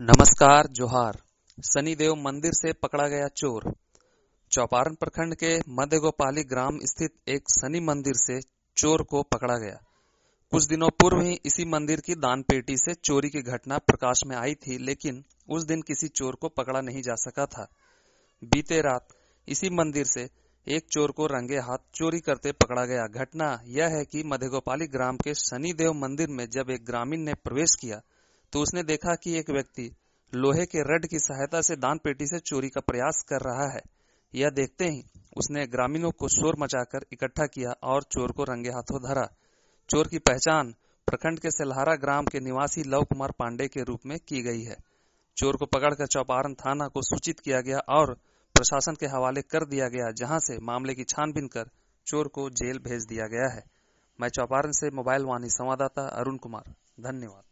नमस्कार जोहार। शनिदेव मंदिर से पकड़ा गया चोर। चौपारण प्रखंड के मध्य गोपाली ग्राम स्थित एक शनि मंदिर से चोर को पकड़ा गया। कुछ दिनों पूर्व ही इसी मंदिर की दान पेटी से चोरी की घटना प्रकाश में आई थी, लेकिन उस दिन किसी चोर को पकड़ा नहीं जा सका था। बीते रात इसी मंदिर से एक चोर को रंगे हाथ चोरी करते पकड़ा गया। घटना यह है कि मध्य गोपाली ग्राम के शनिदेव मंदिर में जब एक ग्रामीण ने प्रवेश किया तो उसने देखा कि एक व्यक्ति लोहे के रड की सहायता से दान पेटी से चोरी का प्रयास कर रहा है। यह देखते ही उसने ग्रामीणों को शोर मचाकर इकट्ठा किया और चोर को रंगे हाथों धरा। चोर की पहचान प्रखंड के सेल्हारा ग्राम के निवासी लव कुमार पांडे के रूप में की गई है। चोर को पकड़कर चौपारण थाना को सूचित किया गया और प्रशासन के हवाले कर दिया गया, जहां से मामले की छानबीन कर चोर को जेल भेज दिया गया है। मैं चौपारण से मोबाइल वाणी संवाददाता अरुण कुमार, धन्यवाद।